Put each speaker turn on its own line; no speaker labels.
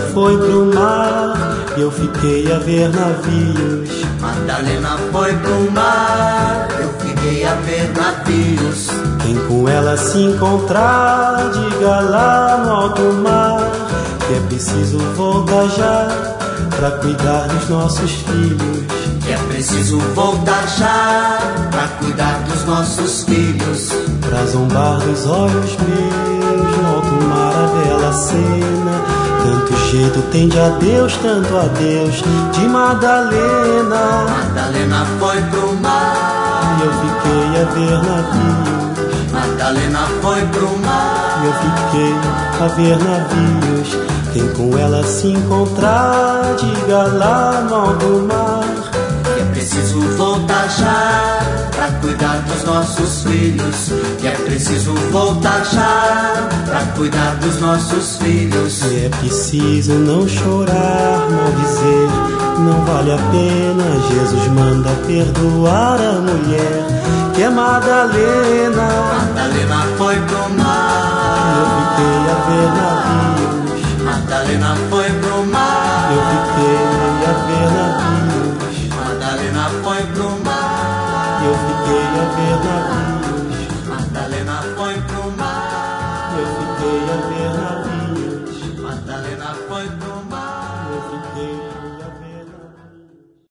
foi pro mar e eu fiquei a ver navios.
Madalena foi pro mar, eu fiquei a ver navios.
Quem com ela se encontrar, diga lá no alto mar que é preciso voltar já pra cuidar dos nossos filhos.
Que é preciso voltar já pra cuidar dos nossos filhos.
Pra zombar dos olhos meus, no alto mar a bela cena. Tanto jeito tem de adeus, tanto adeus de Madalena.
Madalena foi pro mar
e eu fiquei a ver navios.
Madalena foi pro mar
e eu fiquei a ver navios. Quem com ela se encontrar, diga lá no alto mar
que é preciso voltar já pra cuidar dos nossos filhos. Que é preciso voltar já pra cuidar dos nossos filhos.
E é preciso não chorar, não dizer, não vale a pena. Jesus manda perdoar a mulher que é Madalena.
Madalena foi pro mar
e eu fiquei a ver navios.
Madalena foi